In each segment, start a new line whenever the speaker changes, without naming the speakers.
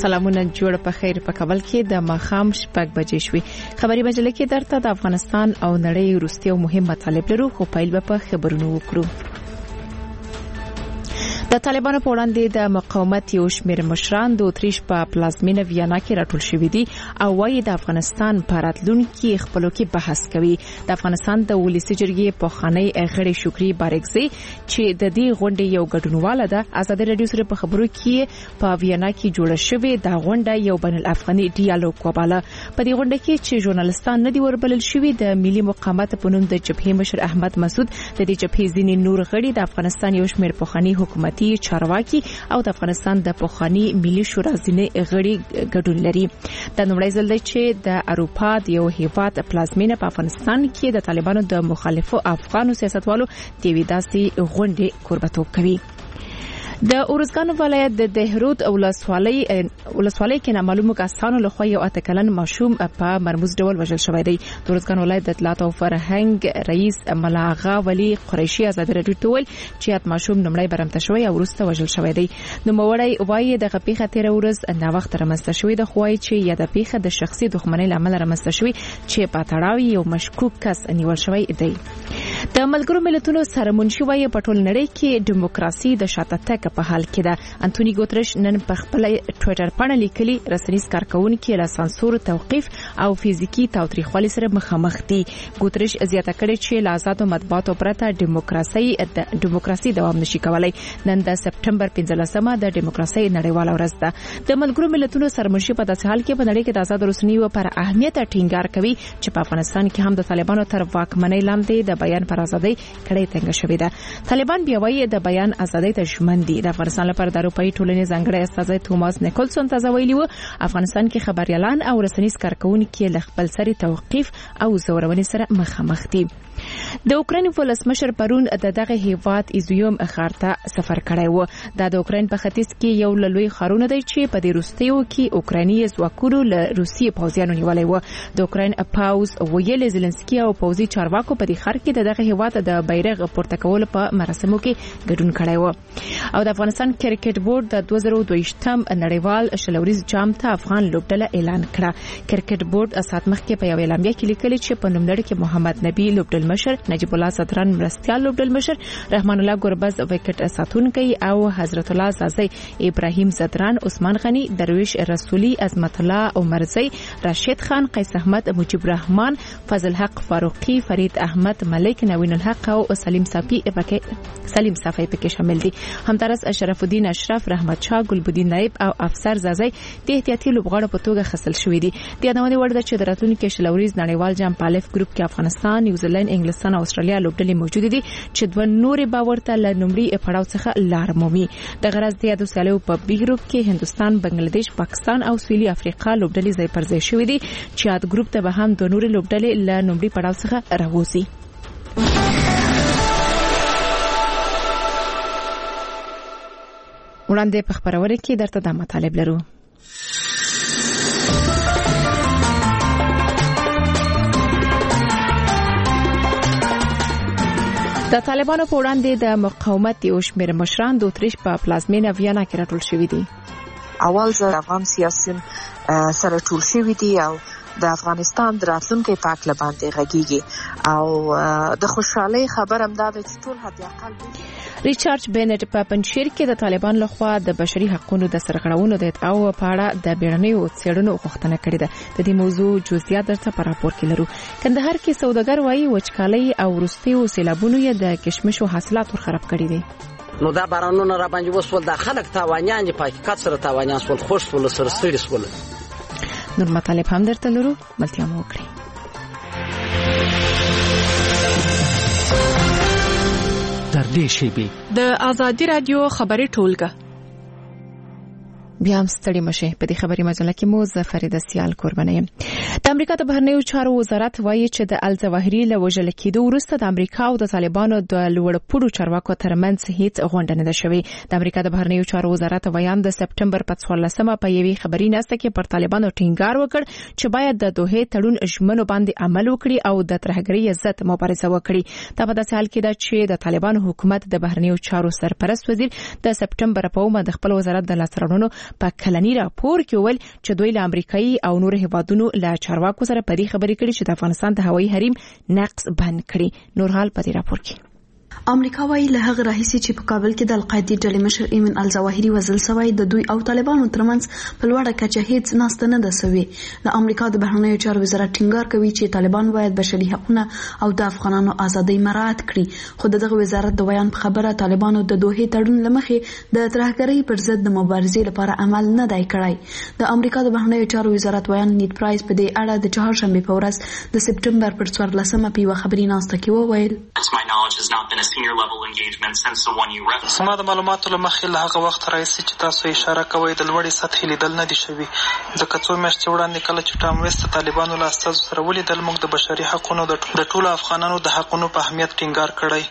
سلامونه جوړ په خیر په کابل کې د ماخام شپږ بجې شوې. خبري مجله کې درته د افغانستان او نړۍ وروستي او مهم مطالب لرو، خو پیل به په خبرونو وکړو. د طالبانو په وړاندې د مقاومت یو شمېر مشران د اتریش په پلازمینه ویانا کې راټول شوي دي او وايي د افغانستان په راتلونکي خپلو کې بحث کوي. د افغانستان د ولسي جرګې پخوانی غړي شکري بارګزي چې د دې غونډې یو ګډونواله ده، ازادي رادیو سره په خبرو کې په ویانا کې جوړه شوې د غونډه یو بین الافغاني ډیالوګ وباله. په دې غونډه کې چې ژورنالستان نه دي وربلل شوي، د ملي مقاومت په نوم د جبهې مشر احمد مسعود، د دې جبهې ځینې نور غړي، د افغانستان یو شمېر پخوانی حکومتي چارواکي او د افغانستان د پخوانی ملي شورا ځینې غړي ګډون لري. د لومړی ځل دی چې د اروپا د یو هیواد پلازمینه په افغانستان کې د طالبانو د مخالفو افغانو سیاستوالو د ویداسي غونډې کوربتوب کوي. د اورزګان ولایت د دهرود ولسوالۍ کې نامعلومو کسانو لخوا یو اتکلن ماشوم په مرموز ډول وژل شوی دی. د اورزګان ولایت د اطلاعات او فرهنګ رئیس ملاغا ولی قریشي ازادي رادیو ته ویل چې ات ماشوم لومړی برمته شوی او وروسته وژل شوی دی. نو موړی وایي د غپیخه تیر ورځ نه وخت رامنځته شوی د خوای چې یا د پیخه د شخصي دښمنۍ لامل رامنځته شوی چې په تړاو یو مشکوک کس نیول شوی دی. د ملګرو ملتونو سرمنشي وایي په ټول نړۍ کې دیموکراسي د شاته تګ په حال کې ده. انټونی ګوترش نن په خپل ټوئیټر باندې لیکلي رسنیز کارکونکو له سانسور، توقيف او فزیکی تاوتریخوالي سره مخامخ دي. ګوترش زیاته کړې چې له آزادو مطبوعاتو پرته دیموکراسي دوام نشي کولای. نن د سپټمبر 15مه د دیموکراسي نړیواله ورځ ده. د ملګرو ملتونو سرمنشي په داسې حال کې په نړۍ کې د آزاد رسنیو پر اهمیت ټینګار کوي چې په افغانستان کې هم د طالبانو تر واکمنۍ لاندې د بیان پر ازادۍ کړې تنګ شوې ده. طالبان بیا وایي د بیان ازادۍ ته ژمن دي. د افغانستان لپاره د اروپאי ټولنې ځانګړی استازی توماس نیکلسون ته ویلي و افغانستان کې خبريالان او رسنیز کارکونکو له خپل سری توقيف او زورونې سره مخامخ دي. د اوکراین ولسمشر پرون د دغه هیواد ایزویم خارته سفر کړی و. د اوکراین په ختیځ کې یو لوی خارونه دی چې په دې روستیو کې اوکرایني ځواکونو له روسي پوځیانو نیولای و. د اوکراین پاوز ویل زيلنسکي او پوځي چارواکو په دې خار کې دغه هیواد د بیرغ پورته کول په مراسمو کې ګډون کړی و. او د افغانستان کرکټ بورډ د 2022م نړیوال شلوريز جام ته افغان لوبډله اعلان کړه. کرکټ بورډ اسات مخکې په یو اعلامیه کې لیکلي چې په نوملړ کې محمد نبی لوبډل مشر، نجیب الله صدران مرستيال لوبډل مشر، رحمان الله ګربز وکټ ساتونکي او حضرت الله زازي، ابراهيم صدران، عثمان غني، درویش رسولي، عظمت الله عمرزي، راشد خان، قیس احمد، مجيب رحمان، فضل حق فاروقي، فرید احمد ملک، نوین الحق او سلیم صافي پکې شامل دي. همدارس اشرف الدین اشرف، رحمت شاه، ګلبدین نائب او افسر زازي د احتیاطي لوبغاړو په توګه خصل شوې دي. د یادونه وړ ده چې د راتلونکي شلوريز نړیوال جام په الف ګروپ کې افغانستان، نیوزیلند، انګلستان او استرالیا لوبډلې موجود دي چې دوه نورې باورته له نومړي پړاو څخه لار مومي. د غرض د یادو سیالیو په بي ګروپ کې هندستان، بنگلاديش، پاکستان او سویلي افریقا لوبډلې ځای پر ځای شوې دي چې یاد ګروپ ته به هم دوه نورې لوبډلې له نومړي پړاو څخه راوځي. وړاندې په خبرونه کې درته د مطالب لرو. د طالبانو په وړاندې د مقاومت یو شمېر مشران د اتریش په پلازمینه ویانا کې راټول شوي دي.
اول ځل افغان سیاسيون سره ټول شوي دي او د افغانستان د راتلونکي په اړه باندې غږیږي او د خوشحالۍ خبر هم دا ده چې ټول حد اقل
ریچارډ بینټ په پنځشیر کې د طالبان لخوا د بشري حقوقو د سرغړونو د ادعاو په اړه د بیړنیو څېړنو غوښتنه کړې ده. د دې موضوع جزئیات درته په راپور کې لرو. کندهار کې سوداګر وایي وچکالۍ او وروستیو سیلابونو یې د کشمشو حاصلات خراب کړي دي.
نو دا بارانونه را باندې وسول، د خلک تاوانیان په حقیقت سره تاوانیان سول، خوش سول، سره ستړي سول.
نور مطالب هم درته لرو، ملتیا مو وکړئ.
در دې شیبې
د ازادي رادیو خبري ټولګه
بیا هم ستړي مشه. په دې خبري مجله کې مو زفریده سیال قربانه یم. د امریکا د بهرنیو چارو وزارت وایي چې د الظواهري له وژل کېدو وروسته د امریکا او د طالبانو د لوړپوړو چارواکو ترمنځ هیڅ غونډه نه ده شوې. د امریکا د بهرنیو چارو وزارت ویان د سپټمبر په 14مه په یوې خبري ناسته کې پر طالبانو ټینګار وکړ چې باید د دوحې تړون ژمنو باندې عمل وکړي او د ترهګرۍ ضد مبارزه وکړي. دا په داسې حال کې ده چې د طالبانو حکومت د بهرنیو چارو سرپرست وزیر د سپټمبر په اومه د خپل وزارت د لاسرانونو په کلنی راپور کې ویل چې دوی له امریکایي او نور هیوادونو له چارواکو سره په دې خبرې کړي چې د افغانستان د هوایي حریم نقض بند کړي. نور حال په دې راپور کې
امریکا وايي له هغه راهیسې چې په کابل کې د القاعده ډلې مشر ایمن الظواهري وژل شوی د دوی او طالبانو ترمنځ په لوړه کچه هیڅ ناسته نه ده شوې. د امریکا د بهرنیو چارو وزارت ټینګار کوي چې طالبان باید بشري حقوقونه او د افغانانو ازادي مراعات کړي. خو دغه وزارت د بیان په خبره طالبانو د دوحې تړون لمخې د ترهګرۍ پر ضد د مبارزې لپاره عمل نه دی کړی. د امریکا د بهرنیو چارو وزارت بیان نیټ پرایس په دې اړه د چهارشنبه په ورځ د سپټمبر پر 14مه په یو خبري ناسته کې وویل
زما د معلوماتو له مخې له هغه وخت راهیسې چې تاسو اشاره کوئ د لوړې سطحې لیدل نه دي شوي، ځکه څو میاشتې وړاندې کله چې ټام ویسټ د طالبانو له استازو سره ولیدل موږ د بشري حقونو د ټولو افغانانو د حقونو په اهمیت ټینګار کړی.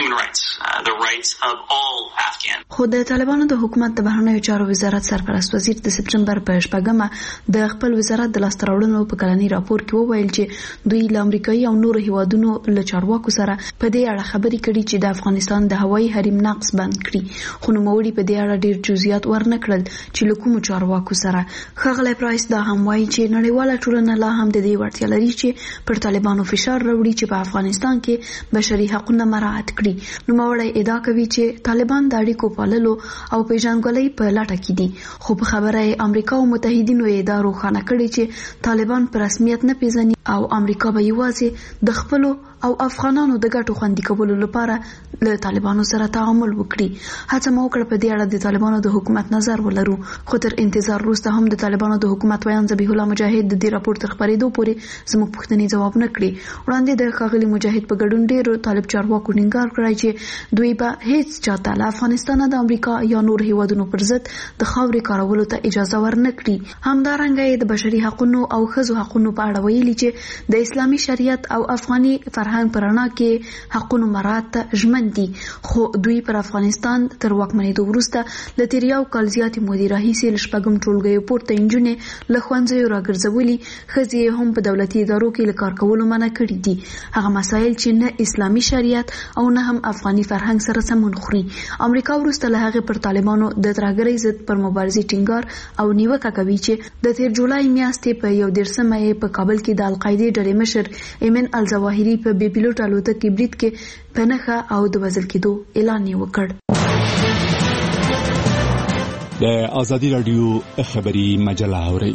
خو د طالبانو د حکومت د بهرنیو چارو وزارت سرپرست وزیر د سپټمبر په 14مه د خپل وزارت د لاسته راوړنو په کلنی راپور کې وویل چې دوی له امریکایي او نورو هیوادونو له چارواکو سره په دې اړه خبرې کړي چې د افغانستان د هوایي حریم نقض بند کړي. خو نوموړي په دې اړه ډیر جزئیات ورنکړل چې له کومو چارواکو سره. ښاغلی پرایس دا هم وایي چې نړیواله ټولنه لا هم د دې وړتیا لري چې پر طالبانو فشار راوړي چې په افغانستان کې بشري حقوقونه مراعات کړي. نوموړی ادعا کوي چې طالبان د اړیکو پاللو او پیژندګلوۍ په لټه کې دي، خو په خبره یې امریکا او متحدینو یې دا روښانه کړي چې طالبان په رسمیت نه پیژني او امریکا به یوازې د خپلو او افغانانو د ګټو خوندي کولو لپاره له طالبانو سره تعامل وکړي. هڅه مو وکړه په دې اړه د طالبانو د حکومت نظر ولرو، خو تر انتظار وروسته هم د طالبانو د حکومت ویان ذبیح الله مجاهد د دې راپور تر خبرېدو پورې زموږ پوښتنې جواب نه کړي. وړاندې د ښاغلي مجاهد په ګډون ډېرو طالب چارواکو ټینګار کړی چې دوی به هیڅ چاته له افغانستان د امریکا یا نور هیوادونو پر ضد د خاورې کارولو ته اجازه ورنه کړي. همدارنګه یې د بشري حقوقو او ښځو حقوقو په اړه ویلي چې د اسلامي شریعت او افغاني فرهنګ پر رڼا کې حقوقو مراعات ته ژمن دي. خو دوی پر افغانستان تر واکمنېدو وروسته له تیر یو کال زیاتې مودې راهیسې له شپږم ټولګیو پورته نجونې له ښوونځیو راګرځولي، ښځې هم په دولتي ادارو کې له کار کولو منع کړي دي. هغه مسایل چې نه اسلامي شریعت او نه هم افغاني فرهنګ سره سمون خوري. امریکا وروسته له هغې پر طالبانو د ترهګرۍ ضد پر مبارزې ټینګار او نیوکه کوي چې د تیر جولای میاشتې په 11مه یې په کابل کې د القاعده ډلې مشر ایمن الظواهري په بې پیلوټ الوتکې برید کې په نښه او د وژل کېدو اعلان یې وکړ.
د ازادي راډیو خبري مجله اورئ.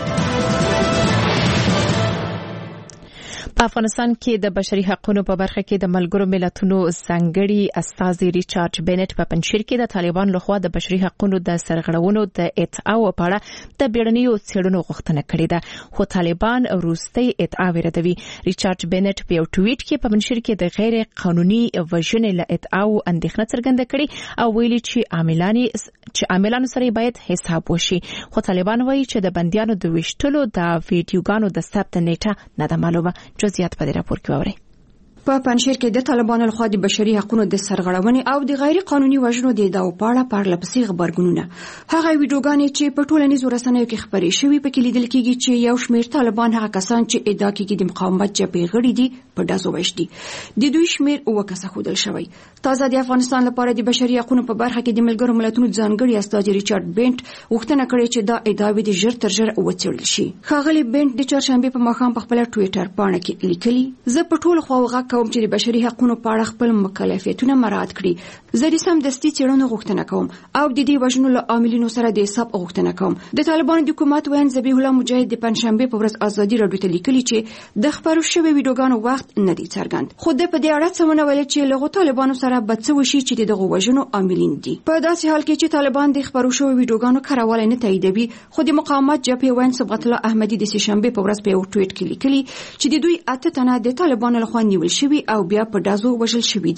په افغانستان کې د بشري حقوقو په برخه کې د ملګرو ملتونو ځانګړي استازي ریچارډ بینټ په پنځیر کې د طالبان لخوا د بشري حقوقو د سرغړونو د ادعاو په اړه د بیړنیو څېړنو غوښتنه کړې ده، خو طالبان وروستۍ ادعاوې ردوي. ریچارډ بینټ په یو ټویټ کې په پنځیر کې د غیر قانوني وژنې له ادعاو اندېښنه څرګنده کړې او ویلي چې عاملانو سره باید حساب وشي. خو طالبان وایي چې د بندیانو د ویشتلو د ویډیوګانو د ثبت نیټه نه ده معلومه. زیات په دې راپور کې ووري.
په پنځیر کې د طالبانو لخوا د بشري حقوقو د سرغړونې او د غیر قانوني وژنو د ادعاو په اړه پرلپسې خبرګونونه هغه ویډیوګانې چې په ټولنیزو رسنیو کې خبرې شوې پکې لیدل کېږي چې یو شمېر طالبان هغه کسان چې ادعا کوي د مقاومت جبهې غړي دي په ډزو وژلي. د دوی شمېر 9 کسه ښودل شوی. تازه د افغانستان لپاره د بشري حقوقو په برخه کې د ملګرو ملتونو ځانګړي استازي ریچارډ بینټ غوښتنه کړې چې دا ادعاوې د ژر تر ژره وڅېړل شي. ښاغلي بینټ د چهارشنبه په ماښام په خپل ټویټر پاڼه کې لیکلي: زه په ټولو خواو غږ کوم چې د بشري حقوقو په اړه خپل مکلفیتونه مراعات کړي. زه د سمدستي څېړنو غوښتنه کوم او د دې وژنو له عاملینو سره د حساب غوښتنه کوم. د طالبانو د حکومت ویان ذبیح الله مجاهد د پنځشنبه په ورځ ازادي راډیو ته لیکلي چې د خبرو شوی ویډیوګانو وخت نه دی څرګند، خو د په دې اړه څه ونه ویل چې له طالبانو سره به څه وشي چې دغه وژنو عاملین دي. په داسې حال کې چې طالبان د خبرو شوی ویډیوګانو کارول نه تاییدوي، خو د مقاومت جبهې ویان صبغت الله احمدي د سهشنبه په ورځ په یو ټویټ کې لیکلي چې د دوی 8 تنه د طالبانو لخوا نیول شوي او بیا په ډزو وژل شوي دي.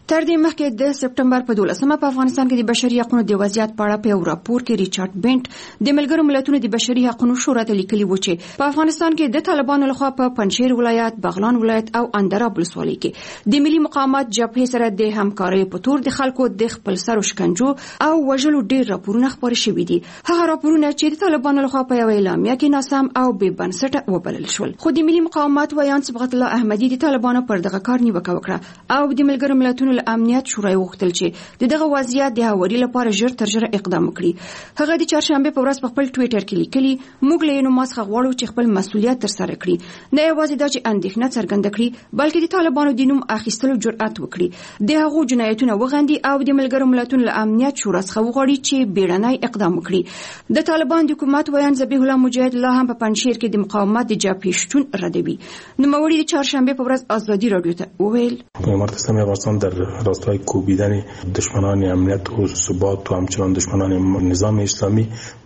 تر دې مخکې د سپټمبر په 12مه په افغانستان کې د بشري حقوقو د وضعیت په اړه په یو راپور کې ریچارډ بنټ د ملګرو ملتونو د بشري حقوقو شورا ته لیکلي و چې په افغانستان کې د طالبانو لخوا په پنجشیر ولایت، بغلان ولایت او اندراب ولسوالۍ کې د ملي مقاومت جبهې سره د همکارۍ په تور د خلکو د خپل سر شکنجو او وژلو ډېر راپورونه خپاره شوي دي. هغه راپورونه چې د طالبانو لخوا په یو اعلامیه کې ناسم او بې بنسټه وبلل شول. خو د ملي مقاومت ویان صبغت الله احمدي د طالبانو پر دغه کار نیوکه وکړه او د ملګرو ملتونو امنیت شورا وغوښتل چې دغه وضعیت د هواري لپاره ژر تر ژره اقدام وکړي. هغه د چهارشنبه په ورځ په خپل ټوئیټر کې لیکلي، موږ له نو ماسخه غواړو چې خپل مسؤلیت تر سره کړي، نه یوازې دا چې اندېښنه څرګنده کړي بلکې د طالبانو د نوم اخیستلو جرأت وکړي، د هغو جنایتونه وغندي او د ملګرو ملتونو له امنیت شورا څخه وغواړي چې بیړنی اقدام وکړي. د طالبان د حکومت ویان ذبیح الله مجاهد الله هم په پنجشیر کې د مقاومت د جبهې شتون ردوي. نوموړي د چهارشنبه په ورځ ازادي رادیو ته وویل
امارت اسلامی افغانستان در راستای کوبیدن دشمنان امنیت و ثبات و همچنان دشمنان نظام اسلامی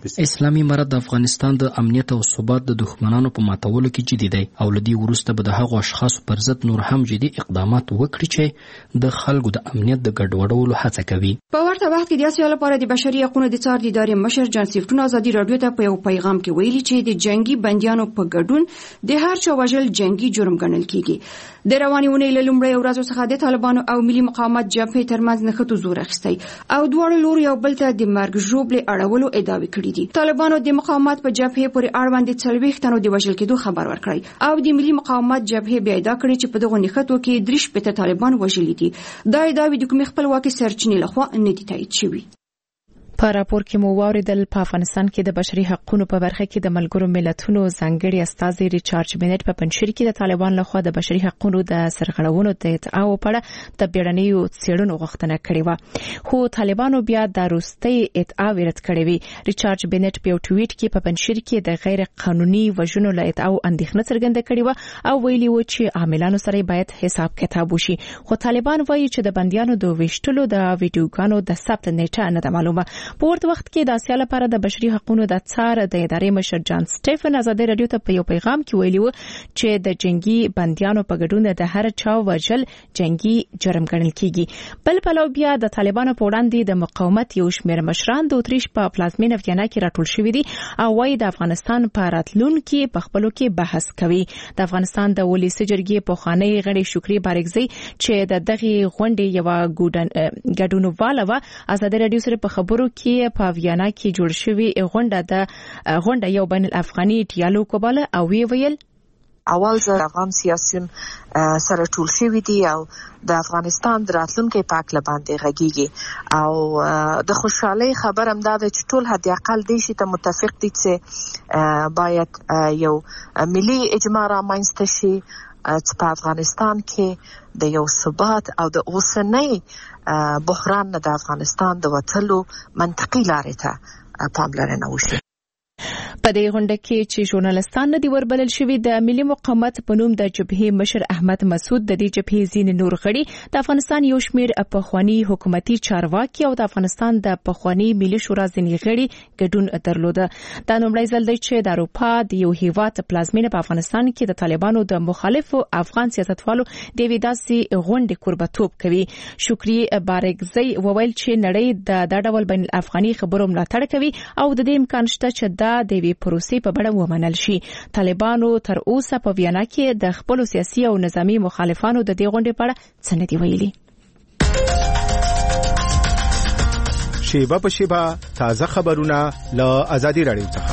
امارت د افغانستان د امنیت او ثبات د دښمنانو په ماتولو کې جدي دی او لدی وروسته به د هغو اشخاصو پر ضد نور هم جدي اقدامات وکړي چې د خلکو د امنیت د ګډوډولو هڅه کوي.
په ورته وخت کې د اسیا لپاره د بشري حقوقو د څار د ادارې مشر جان سیفټون ازادي رادیو ته په یو پیغام کې ویلي چې د جنگي بنديانو په ګډون د هر چا وژل جنگي جرم ګڼل کیږي. د رواني ونې له لومړۍ ورځو څخه د طالبانو او ملي مقاومت جبهې ترمنځ نښتو زور اخیستی او دواړو لورو یو بل ته د مرګ ژوبلې اړولو ادعاوې کړې دي. طالبانو د مقاومت په جبهې پورې اړوند 40 تنو د وژل کېدو خبر ورکړی او د ملي مقاومت جبهې بیا ادعا کړې چې په دغه نښتو کې 3 طالبان وژلي دي. دا ادعاوې د کومې خپلواکي سرچینې لخوا نه دي تایید شوي.
په راپور کې مو واوریدل په افغانستان کې د بشري حقوقو په برخه کې د ملګرو ملتونو ځانګړي استازي ریچارډ بنټ په پنجشیر کې د طالبان لخوا د بشري حقوقو د سرغړونو د ادعاو په اړه د بیړنیو څېړنو غوښتنه کړې و، خو طالبانو بیا د روستۍ ادعا رد کړې وي. ریچارډ بنټ په یو ټویټ کې په پنجشیر کې د غیر قانوني وژنو له ادعاو اندېښنه څرګنده کړې و او ویلي و چې عاملانو سره باید حساب کتاب وشي، خو طالبان وایي چې د بنديانو د ویشتلو د ویډیوګانو د ثبت نیټه نه ده معلومه. په ورته وخت کې د اسیا لپاره د بشري حقوقو د څار د ادارې مشر جان سټیفن ازادي رادیو ته په یو پیغام کې ویلي و چې د جنگي بنديانو په ګډون د هر چا وژل جنگي جرم ګڼل کیږي. بل پلو بیا د طالبانو په وړاندې د مقاومت یو شمېر مشران د اتریش په پلازمینه ویانا کې راټول شوي دي او وايي د افغانستان په راتلونکي په خپلو کې بحث کوي. د افغانستان د ولسی جرګې پخوانی غړي شکری بارګزی چې د دغه غونډې یو ګډونواله و ازادي رادیو سره په خبرو کې په ویانا کې جوړ شوی غونډه یو بین الافغاني ډیالوګ کوله او ویل
اول ځل افغان سیاسيون سره ټول شوی دي او د افغانستان د راتلونکي پاک لباندې غږیږي او د خوشحالي خبر هم دا چې ټول حد اقل دي چې متفق دي چې باید یو ملي اجماع رامنځته شي چې په افغانستان کې د یو ثبات او د اوسنۍ بحران نه د افغانستان د وټلو منطقي لارې ته پاملرنه وشي.
په دې غونډه کې چې ژورنالستان نه دی وربلل شوی د ملي مقاومت په نوم د جبهې مشر احمد مسعود د دې جبهې ځین نور غړي د افغانستان یو شمېر پخوانی حکومتي چارواکي او د افغانستان د پخوانی ملي شورا ځین غړي ګډون درلوده. دا لومړی ځل دی چې د اروپا د یو هیواد پلازمینه په افغانستان کې د طالبانو د مخالفو افغان سیاستوالو د ویداسي غونډې قربتوب کوي. شکری بارګزی وویل چې نړۍ د ډول بین الافغاني خبرو ملاتړ کوي او د دې امکان شته چې دا د پروسې په بڼه ومنل شي. طالبانو تر اوسه په ویانا کې د خپل سیاسي او نظامی مخالفانو د دې غونډې په اړه څه نه دی ویلي.
شیبه په شیبه تازه خبرونه له آزادي رادیو څخه.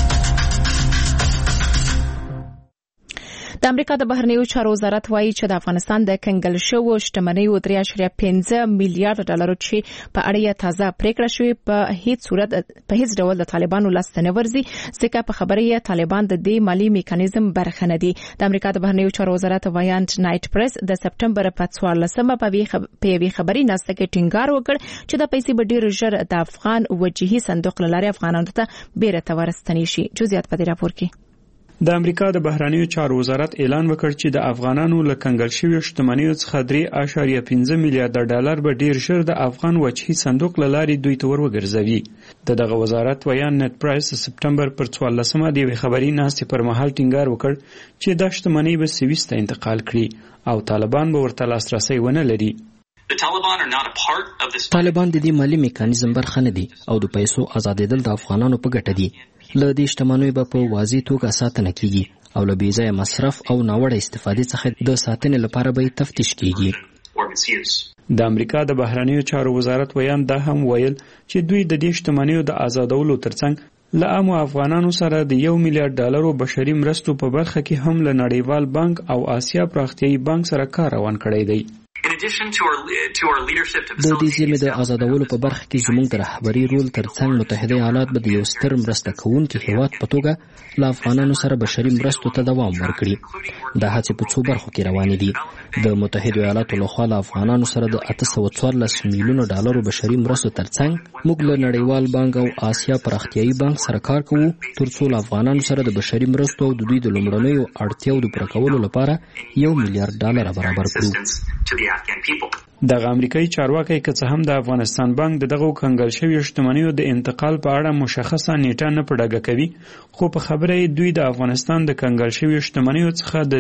د امریکا د بهرنیو چارو وزارت وایي چې د افغانستان د کنګل شوو شتمنیو 3.5 میلیارډ ډالر چې په اړه تازه پریکړه شوې په هیڅ ډول د طالبانو لاس ته نه ورځي، ځکه په خبره یې طالبان د دې مالی میکانیزم برخه نه دي. د امریکا د بهرنیو چارو وزارت وایانت نایټ پریس د سپټمبر په 14مه په یوې خبري ناسته کې ټینګار وکړ چې د پیسې به ډیر ژر د افغان وجهي صندوق لارې افغانانو ته بیرته ورستنی شي. جزئیات په دې راپور کې.
د امریکا د بهرنیو چارو وزارت اعلان وکړ چې د افغانانو له کنګل شویو شتمنیو څخه 3.5 میلیارډ ډالر به ډیر ژر د افغان وجهي صندوق له لارې دوی ته ورګرځوي. دغه وزارت ویان نت پرایس سپټمبر پر 14مه د یوې خبري ناستې پر مهال ټینګار وکړ چې دا شتمنۍ به سویس ته انتقال کړي او طالبان به ورته لاسرسي ونه لري.
طالبان د دې مالي میکانیزم برخه نه دي او د پیسو آزادېدل د افغانانو په ګټه دي. له دې شتمنیو به په واضح توګه ساتنه کیږي او له بېځایه مصرف او ناوړه استفادې څخه د ساتنې لپاره به تفتیش کیږي.
د امریکا د بهرنیو چارو وزارت ویان دا هم ویل چې دوی د دې شتمنیو د آزادولو ترڅنګ له عامو افغانانو سره د $1 میلیارډ بشري مرستو په برخه کې هم له نړیوال بانک او آسیا پراختیایي بانک سره کار روان کړی دی.
د دې زیرمې د آزادولو په برخه کې زموږ د رهبري رول ترڅنګ متحده ایالات به د یو ستر مرسته کوونکي هیواد په توګه له افغانانو سره بشري مرستو ته دوام ورکړي. دا هڅې په څو برخو کې روانې دي. د متحده ایالاتو لخوا له افغانانو سره د $814 میلیونه بشري مرستو ترڅنګ موږ له نړیوال بانک او آسیا پراختیایي بانک سره کار کوو ترڅو له افغانانو سره د بشري مرستو او د دوی د لومړنیو اړتیاو د پوره کولو لپاره $1 میلیارډ برابر کړو.
دغه امریکایي چارواکي که څه هم د افغانستان بانک دغه کنګل شوی شتمنیو د انتقال په اړه مشخصه نیټه نه پړګه کوي، خو په خبره دوی د افغانستان د کنګل شوی شتمنیو څخه د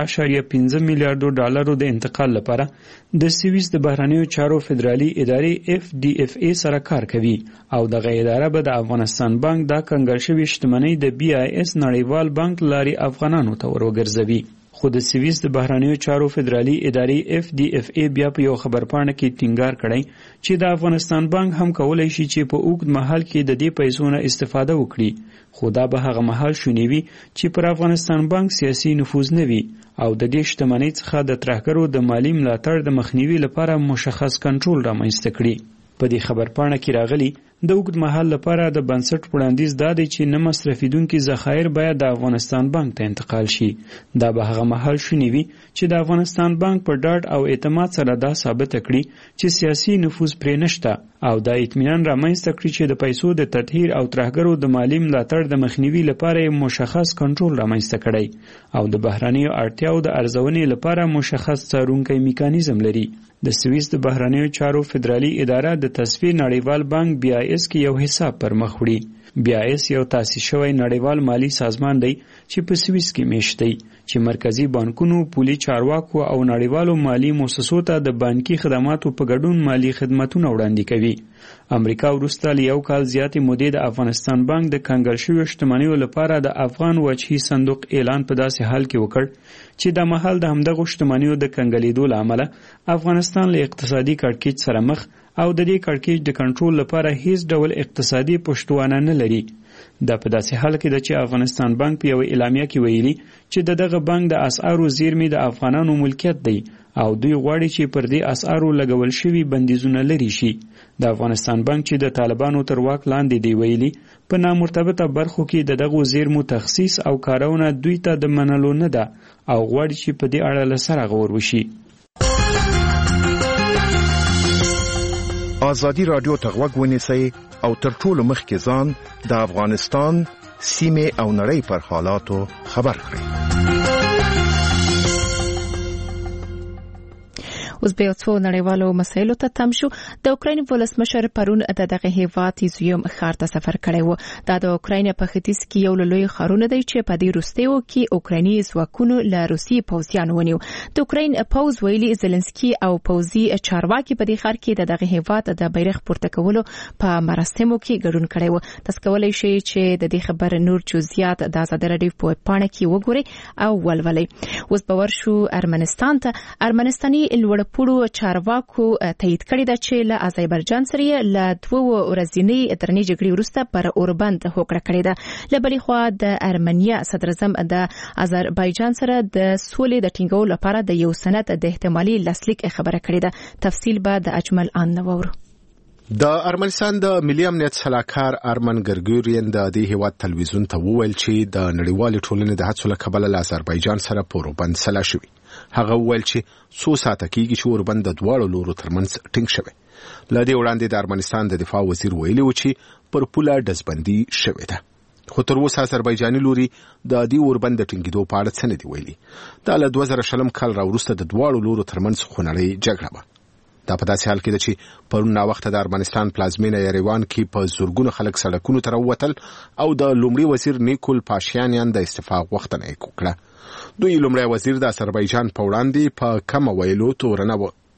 $3.5 میلیارډ د انتقال لپاره د سویس د بهرنیو چارو فدرالي ادارې FDFA سره کار کوي او دغه اداره به د افغانستان بانک د کنګل شوی شتمنۍ د BIS نړیوال بانک لاري افغانانو ته ورګرځوي. خو د سویس د بهرنیو چارو فدرالي ادارې FDFA بیا په یو خبرپاڼه کې ټینګار کړی چې د افغانستان بانک هم کولای شي چې په اوږد مهال کې د دې پیسو نه استفاده وکړي، خو دا به هغه مهال شونې وي چې پر افغانستان بانک سیاسي نفوذ نه وي او د دې شتمنۍ څخه د ترهګرو د مالی ملاتړ د مخنیوي لپاره مشخص کنټرول رامنځته کړي. په دې خبرپاڼه کې راغلي د اوږد مهال لپاره د بنسټ وړاندیز دا دی چې نه مصرفیدونکي ذخایر باید د افغانستان بانک ته انتقال شي. دا به هغه مهال شونې وي چې د افغانستان بانک په ډاډ او اعتماد سره دا ثابته کړي چې سیاسي نفوذ پرې نشته او دا اطمینان رامنځته کړي چې د پیسو د تطهیر او ترهګرو د مالی ملاتړ د مخنیوي لپاره مشخص کنټرول رامنځته کړي او د بهرنیو اړتیاو د ارزونې لپاره مشخص څارونکی میکانیزم لري. د سویس د بهرنیو چارو فدرالي اداره د تصفیې نړیوال بانک BIS کې یو حساب پر مخ وړي. BIS یو تاسیس شوی نړیوال مالی سازمان دی چې په سویس کې میشت دی چې مرکزی بانکونو، پولي چارواکو او نړیوالو مالی مؤسسو ته د بانکي خدماتو په ګډون مالی خدماتونه وړاندې کوي. امریکا وروسته له یو کال زیاتې مودې د افغانستان بانک د کنګل شویو شتمنیو لپاره د افغان وجهي صندوق اعلان په داسې حال کې وکړ چې د مهال د همدغه شتمنیو د کنګلېدو له امله افغانستان له اقتصادي کړکېچ سره مخ او د دې کړکېچ د کنټرول لپاره هیڅ ډول اقتصادي پشتوانه نه لري. دا په داسې حال کې ده چې افغانستان بانک په یو اعلامیه کې ویلي چې دغه بانک د اسعارو زیرمې د افغانانو ملکیت دی او دوی غواړي چې پر دې اسعارو لګول شوي بندیزونه لرې شي. د افغانستان بانک چې د طالبانو تر واک لاندې دی ویلي په نامرتبطه برخو کې دغه زیرمو تخصیص او کارونه دوی ته د منلو نه ده او غواړي چې په دې اړه له سره غور وشي.
ازادي رادیو ته غوږ ونیسئ او تر ټولو مخکې ځان د افغانستان سیمه او نړۍ پر حالاتو خبر کړئ.
اوس به څو نړیوالو مسایلو ته تم شو. د اوکراین ولسمشر پرون دغه هیواد یوزیم ښار ته سفر کړی و. دا د اوکراین په ختیځ کې یو لوی ښارونه دی چې په دې وروستیو کې اوکرایني ځواکونو له روسي پوځیانو ونیو. د اوکراین پوځ ویلي زيلنسکي او پوځي چارواکي په دې ښار کې دغه هیواد د بیرغ پورته کولو په مراسمو کې ګډون کړی و. تاسو کولای شئ چې د دې خبر نور جزئیات د آزادي رادیو په پاڼه کې وګورئ او ولولئ. اوس به ورشو ارمنستان ته. ارمنستاني لوړپوړو چارواکو تایید کړی ده چې له آذربایجان سره له 2 ورځنۍ درنې جګړې وروسته پر اوربند هوکړه کړې ده. له بلې خوا د ارمنیا صدر اعظم د آذربایجان سره د سولې د ټینګولو لپاره د یو سند د احتمالي لاسلیک خبره کړې ده. تفصیل به د اجمل ان نوور.
د ارمنستان د ملي امنیت سلاکار ارمن ګرګورین د دې هیواد تلویزیون ته وویل چې د نړیوال ټولنې د هڅو له کبله له آذربایجان سره پوروبند سلا شوی. هغه وویل چې څو ساعته کېږي چې اوربند د دواړو لورو ترمنځ ټینګ شوی. له دې وړاندې د ارمنستان د دفاع وزیر ویلي و چې پر پوله ډزبندي شوې ده، خو تر اوسه آذربایجاني لوري د دې اوربند د ټینګېدو په اړه څه نه دي ویلي. دا له 2020 کال راوروسته د دواړو لورو ترمنځ خونړۍ جګړه وه. دا په داسې حال کې ده چې پرون ناوخته د ارمنستان پلازمینه یریوان کې په زورګونو خلک سړکونو ته راووتل او د لومړي وزیر نیکول پاشینیان د استعفا غوښتنه یې وکړه. دوی لومړی وزیر د آذربایجان په وړاندې په کمه ویلو تورنه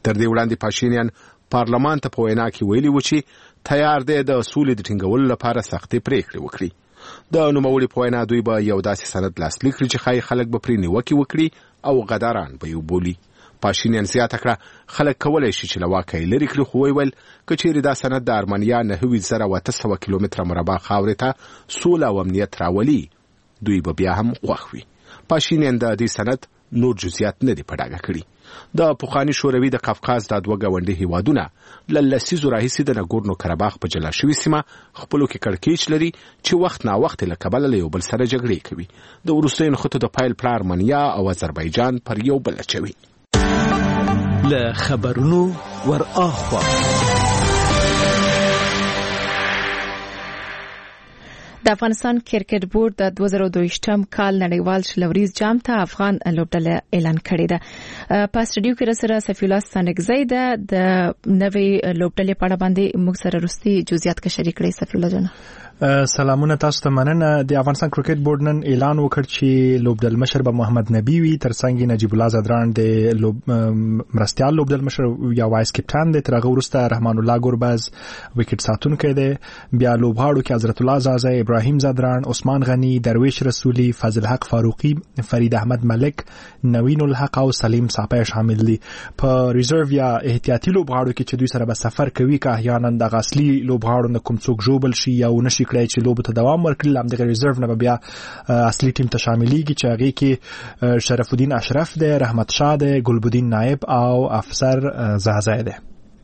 تر دې وړاندې پاشینیان پارلمان ته په وینا کې ویلي و چې تیار دی د سولې د ټینګولو لپاره سختې پریکړې وکړي. د نوموړي په وینا دوی به یو داسې سند لاسلیک کړي چې ښایي خلک به پرې نیوکې وکړي او غداران به یې وبولي. پاشینیان زیاته کړه خلک کولی شي چې له واکه یې لرې کړي، خو ویل که چیرې دا سند د ارمنیا 9,800 کیلومتره مربع خاورې ته سوله او امنیت راولي دوی به بیا هم خوښ وي. پاشینیان د دې سند نور جزئیات نه دي په ډاګه کړي. د پخواني شوروي د قفقاز د دوه ګاونډي هیوادونه له لسیزو راهیسې د نګورنو کراباخ په جلا شوي سیمه خپلو کې کړکېچ لري چې وخت ناوخت له کبله له یو بل سره جګړې کوي. د وروستیو نښتو د پیل پر ارمنیا او آذربایجان پر یو بل اچوي.
له خبرونو ور اخوا
د افغانستان کرکټ بورډ د 2022م کال نړیوال شلوريز جام ته افغان لوبډله اعلان کړې ده. په سټډیو کې سره سفی الله ستانګزی ده د نوې لوبډلې په اړه باندې موږ سره وروستي جزئیات کې شریک کړي. سفی الله جان
سلامونه تاسو ته مننه. د افغانستان کرکټ بورډ نن اعلان وکړ چې لوبډل مشر به محمد نبی وي، ترڅنګ نجیب الله زدران د مرستيال لوبډل مشر یا وایس کپټان دی، ترغه ورسته رحمان الله ګورباز وکټ ساتونکی دی، بیا لوبغاړو کې حضرت الله زازه، ابراهیم زدران، عثمان غنی، درویش رسولی، فضل حق فاروقی، فرید احمد ملک، نوین الحق او سلیم صاحب شامل دي. په ریزرو یا احتیاطي لوبغاړو کې چې دوی سره به سفر کوي که احیانا د غاصلي لوبغاړو نه کوم څوک جوړ شي یا ونشي کړی چې لوب ته دوام ورکړي، لامدغه ریزرو نه بیا اصلي ټیم ته شاملېږي چې هغه کې شرف الدین اشرف دی، رحمت شاه دی، ګلبدین نائب او افسر زازه دی.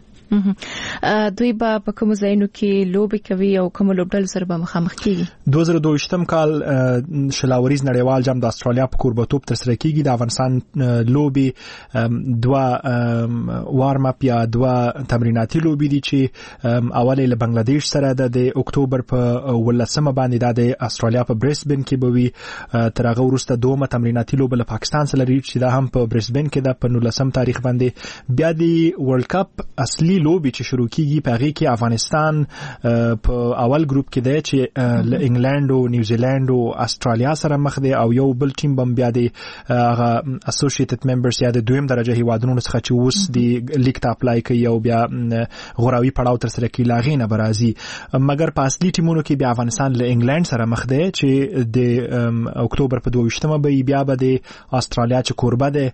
دوی په کوم ځایونو کې لوبي کوي او کوم لوبډل سره به مخامخ کیږي؟
2022م کال شلاوریز نړیوال جام د استرالیا په کوربتوب تر سره کیږي. د افغانستان لوبي دوا وارم اپ یا دوا تمریناتي لوبي دي چې اوله له بنگلاديش سره د اکتوبر په 18 باندې د استرالیا په بريسبن کې بوي، تر هغه وروسته دومره تمریناتي لوبه له پاکستان سره لري چې دا هم په بريسبن کې د 19 تاریخ باندې. بیا د ورلد کپ اصلي لوبي چې شروع کیږي په هغه کې افغانستان په اول ګروپ کې دی چې له انګلند او نیوزیلند او استرالیا سره مخ دی، او یو بل ټیم بم بیا دی هغه اسوسییټډ ممبرز یا د دویم درجه هیوادونو څخه چې اوس دی لیګ ته اپلای کوي او بیا غوراوي پړاو تر سره کوي لاغې نه برازي. مګر په اصلي ټیمونو کې بیا افغانستان له انګلند سره مخ دی چې د اکتوبر په 22مه بیا به د استرالیا چې کوربه دی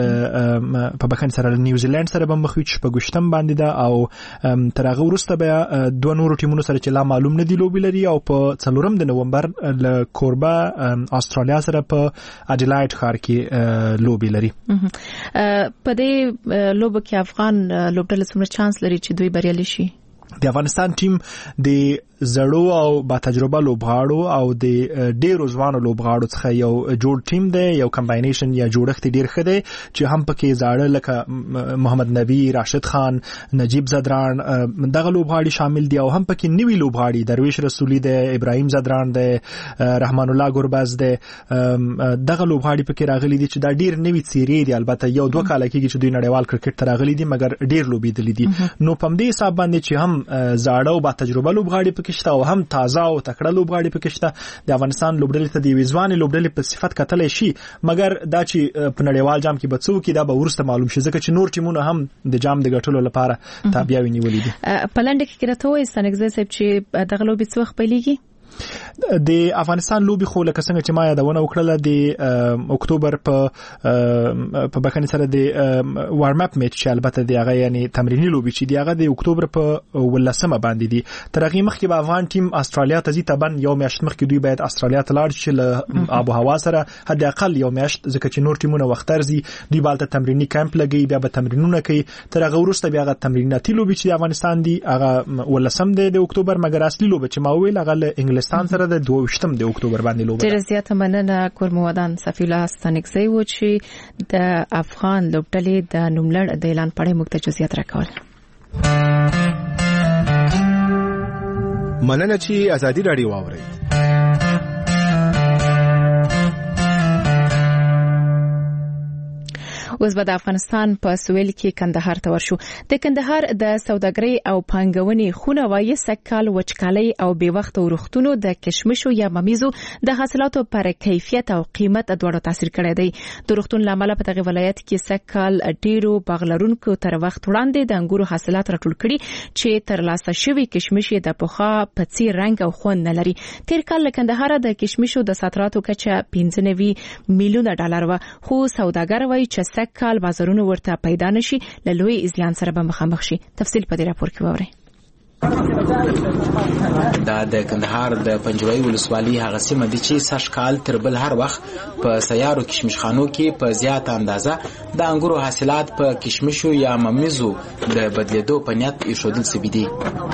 په بخښن سره نیوزیلند سره به مخ وي چې په ګشتم باندې دا او تر هغه وروسته بیا دوه نورو ټیمونو سره چې لا معلوم نه دي لوبي لري، او په 4 د نومبر له کوربه استرالیا سره په اډلاید ښار کې لوبي لري.
په دې لوبه کې افغان لوبډله څومره چانس لري چې دوی بریالي شي؟
د افغانستان ټیم د زړو او با تجربه لوبغاړو او د ډیرو ځوانو لوبغاړو څخه یو جوړ ټیم دی، یو کمباینیشن یا جوړښت ډیر ښه دی چې هم پکې زاړه لکه محمد نبی، راشد خان، نجیب زدران دغه لوبغاړي شامل دي، او هم پکې نوی لوبغاړي درویش رسولی دی، ابراهیم زدران دی، رحمان الله ګورباز دی. دغه لوبغاړي پکې راغلي دي چې دا ډیر نوی څیرې دي. البته یو دوه کال کېږي چې دوی نړیوال کرکټ ته راغلي دي مګر ډیر لوبېدلي دي. نو په دې حساب باندې چې هم زاړه او با تجربه لوبغاړي پکې شته او هم تازه او تکړه لوبغاړي پکې شته، د افغانستان لوبډلې ته د ویزوان لوبډلې په صفت کتلې شي، مګر دا چې په نړیوال جام کې به څوک دا به ورسته معلوم شي ځکه چې نور ټیمونه هم د جام د ګټلو لپاره تابعیاوي نیولې دي.
په لنډه کې راته وایي ستانګزی صاحب چې دغه لوبي څو وخت پیلېږي؟
د افغانستان لوبي خو لکه څنګه چې ما یادونه وکړه د اکتوبر په بخښنې سره د وارم اپ میچ چې البته د هغه یعنی تمرینی لوبي چې دی هغه د اکتوبر په 18 باندې دي. تر هغه مخکې به افغان ټیم استرالیا ته ځي، تبن یو میاشت مخکې دوی باید استرالیا ته لاړ شي له آب و هوا سره حد اقل یو میاشت، ځکه چې نور ټیمونه وخت ارزي دوی بالته تمرینی کمپ لګي، بیا به تمرینونه کوي. تر هغه وروسته بیا هغه تمریناتي لوبي چې افغانستان دی هغه 18 د اکتوبر، مګر اصلي لوبه چې ما ویل هغه انګلستان سره د 22 د اکتوبر باندې لوبه.
ډېر زیاته مننه کورمودان سفی الله ستانګزی و چې د افغان لوبډلې د نوملړ د اعلان په اړه موږ ته جزئیات راکول.
مننه چې ازادي رادیو واوري.
اوس به د افغانستان په سویل کې کندهار ته ورشو. د کندهار د سوداګرۍ او پانګونې خونه وایي سږکال وچکالۍ او بې وخت ورښتونو د کشمشو یا ممیزو د حاصلاتو پر کیفیت او قیمت دواړو تاثیر کړی دی. د ورښتون لامل په دغه ولایت کې سږکال ډیرو باغلرونکو تر وخت وړاندې د انګورو حاصلات راټول کړي چې ترلاسه شوي کشمش د پخوا په څیر رنګ او خوند نه لري. تیر کال له کندهار د کشمشو د صادراتو کچه 95 میلیونه ډالر و، خو سوداګر وایي چې سږکال بازارونه ورته پیدا نشي، له لوی زیان سره به مخامخ شي. تفصیل په دې راپور کې واورئ.
دا د کندهار د پنجوایي ولسوالۍ هغه سیمه دي چې سږکال تر بل هر وخت په سیارو کشمشخانو کې په زیاته اندازه د انګورو حاصلات په کشمشو یا ممیزو د بدلیدو په نیت ایښودل شوي دي.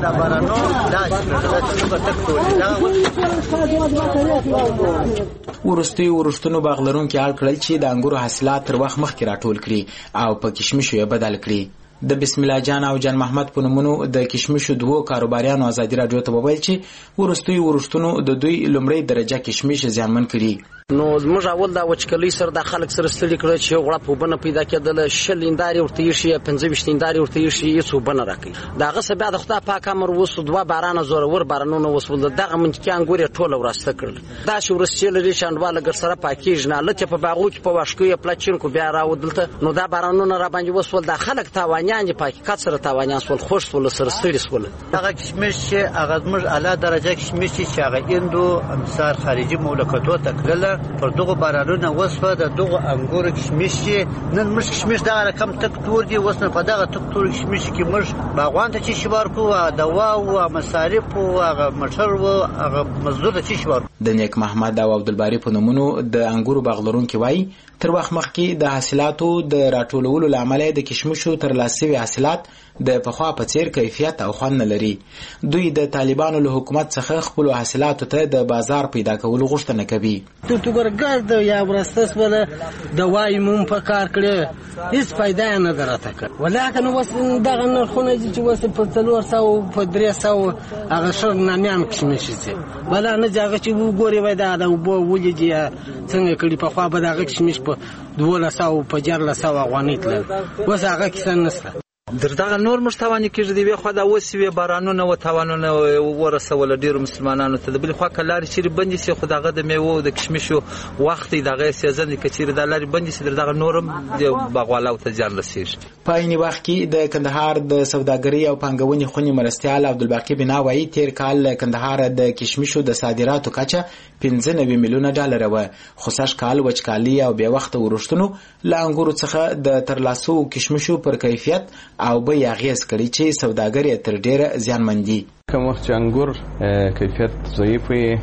وروستي ورښتونو باغلرونکي اړ کړل چې د انګورو حاصلات تر وخت مخکې راټول کړي او په کشمشو یې بدل کړي. د بسم الله جان او جان محمد په نومونو د کشمشو دوه کاروباریانو ازادي راډیو ته وویل چې وروستي ورښتونو د دوی لومړی درجه کشمش زیانمن کړي.
نو زموږ اول دا وچکلۍ سره د خلک سره ستړي کړل چې غړپ وبنه پیدا کېدل، شل انداري ورته شي 15 انداري ورته شي هیڅ وبنه راکړي. داغه سبا د خدای پاک امر وسو دوه باران زورور بارانونه وسول دغه منځ کې انګور ټوله وراسته کړل. دا چې ورسته لري شاندواله ګر سره پاکیج نه لته په باغو کې په واشکو پلاچین کو بیا راودلته. نو دا بارانونه را باندې وسول د خلک تاوانیان په حقیقت سره تاوانیان سول، خوش سول، سره ستړي سول.
هغه کشمش چې هغه موږ اعلی درجه کشمش چې هغه اندو امصار خارجي مملکتو تکله پر دغه بارانونه وسوه د دغه انګور کشمش نن موږ کشمش دا رقم تک تور دی وسنه په دغه تک تور کشمش کې موږ باغوان ته چې شبار کو دوا او مصارف او هغه مټر او هغه مزدور چې شبار.
د نیک محمد او عبدالباری په نومونو د انګورو باغلرونکي وایي تر وخت مخکې د حاصلاتو د راټولولو لامل د کشمشو ترلاسه حاصلات د پخوا په څیر کیفیت او خوند نه لري. دوی د طالبانو له حکومت څخه خپل حاصلاتو ته د بازار پیدا کولو غوښتنه کوي.
تو ګرګرد یا ورستس ولا دوای مون په کار کړي هیڅ فائدہ نه درته کړ. ولکه نو وس دغه نرخونه چې وس په 400 په 300 هغه شر نامیان کشمش شي بلا نه ځاګه چې وګوري وای دا وبو ولېږي څنګه کړي په خوا به دغه کشمش په 1200 په 1400 افغانۍ تل وس هغه کیسه نسته.
دغه نور مشتوانی کېږي دی خو دا وسوي بارانونه او تاوانونه ورسول ډیرو مسلمانانو ته. د بل خوا کلاري چې بندي سي خو دغه د میوه د کشمشو وخت دغه سیزن کچیر د لاري بندي سي دغه نورم د باغوالو ته ځان رسیږي.
په عین وخت کې د کندهار د سوداګرۍ او پانګونې خونی مرستيال عبدالباقی بناوی تیر کال کندهار د کشمشو د صادراتو کچه 95 میلیونه ډالر و، خو سږ کال وچکالي او بې وخت ورښتونو له انګورو څخه د ترلاسو کشمشو پر کیفیت او به یاغیز کړي چې سوداګر یې تر ډیره زیانمن دي.
کوم وخت چې انګور کیفیت ضعیف وي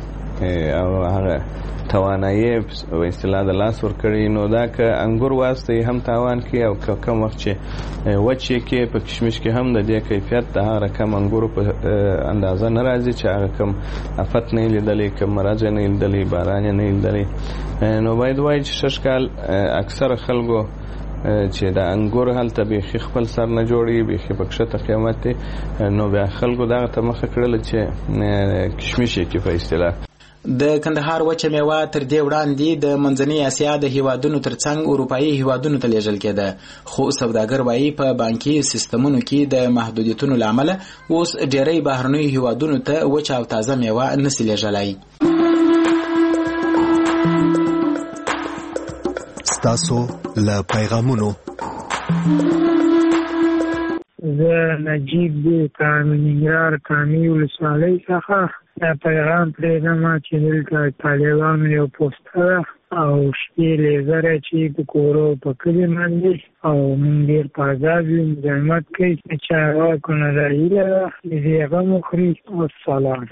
او هغه توانایي او اصطلاح د لاس ور کړی نو دا که انګور واسطه هم تاوان کوي او کوم وخت چې وچې کې په کشمش کې هم د دې کیفیت د هغه کم انګور په اندازه ناراضي چې هغه کم افت نه لیدلې کم مرز نه لیدلې باران نه لیدلې. نو باید وایي چې ششکال اکثر خلکو چې د انګور هلته به خپل سر نه جوړي به پکښه قیمت نو بیا خلکو دا ته مخ کړل چې کشمش کې په اصطلاح
د کندهار وچه میوه تر دې وړاندې د منځنۍ اسیا د هیوادونو ترڅنګ اروپایي هیوادونو ته لیږل کېده، خو سوداګر وایي په بانکي سیستمونو کې د محدودیتونو لامل اوس ډېری بهرنیو هیوادونو ته وچه او تازه میوه نشي لیږلای.
تاسو له پیغامونو
زه نجیب کامنګرار کامی ولسوالۍ څخه پیغام پرېږدم چې دلته طالبانو یو پوسټر او شپې لیزره چې په کورو په کلي باندې او موږ ډېر په عذاب یو مزاحمت کوي چې هغه کنه دا هیله ده د هغه مخري. والسلام.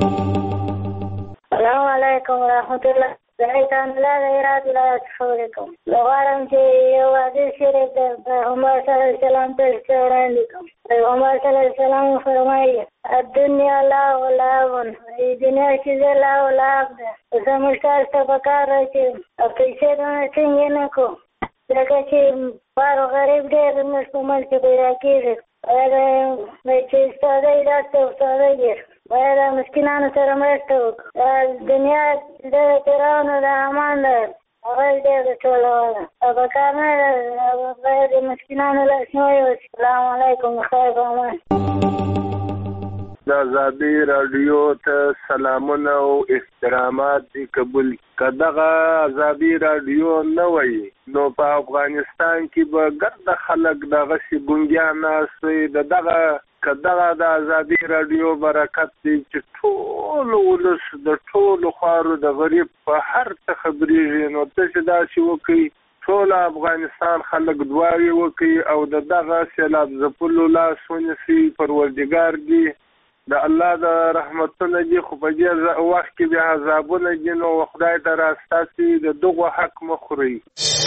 السلام علیکم ورحمت الله. زایتان الله غیرات الله تشوریکم. لغارم چې یو حدیث شریف د پیغمبر صلی الله علیه وسلم ته وړاندې کوم. پیغمبر صلی الله علیه وسلم فرمایي الدنیا لا ولعب، دنیا چې لا ولعب ده. زموږ تاسو ته پکار چې پیسې نه څنګه نه کو ځکه چې بار غریب ډېر موږ په ملک کې پیدا کېږي. چې استادای داسته استادای ډېر باید مسکینانو سره مرسته وکړو. دنیا د پیرانو د امان ده هغه دې ټول او کارنه د مسکینانو له شنو السلام علیکم خیر
د آزادی رادیو ته سلامونه او احترامات دي قبول کداغه آزادی رادیو نه وای نو په افغانستان کې به ګرد خلک دغه شي ګونګیان ناسي دغه کداغه د آزادی رادیو برکت دي چې ټول ولس د ټول خارو د غریب په هر څه خبرې نو ته دا شي وکي ټول افغانستان خلک دواوی وکي او دغه سیلاب زپلو لاس ونیسي پروردګار دی د الله د رحمتونو دي خو په دې وخت کې به عذابونه دي نو خدای ته راستاسي د دغه حق مخوري